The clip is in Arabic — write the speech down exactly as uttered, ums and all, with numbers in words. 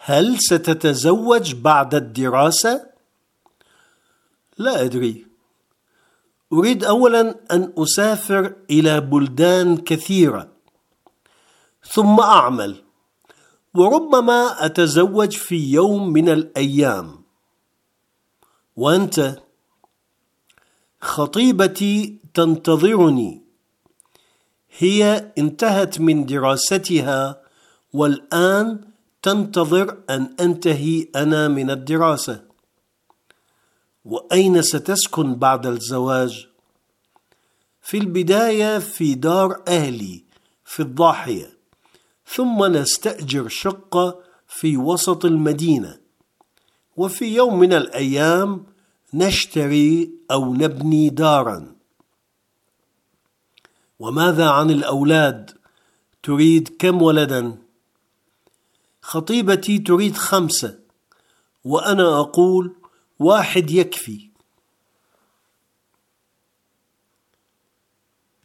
هل ستتزوج بعد الدراسة؟ لا أدري. أريد أولا أن أسافر إلى بلدان كثيرة ثم أعمل، وربما أتزوج في يوم من الأيام. وأنت؟ خطيبتي تنتظرني، هي انتهت من دراستها والآن تنتظر أن أنتهي أنا من الدراسة. وأين ستسكن بعد الزواج؟ في البداية في دار أهلي في الضاحية، ثم نستأجر شقة في وسط المدينة، وفي يوم من الأيام نشتري أو نبني داراً. وماذا عن الأولاد؟ تريد كم ولداً؟ خطيبتي تريد خمسة، وأنا أقول واحد يكفي.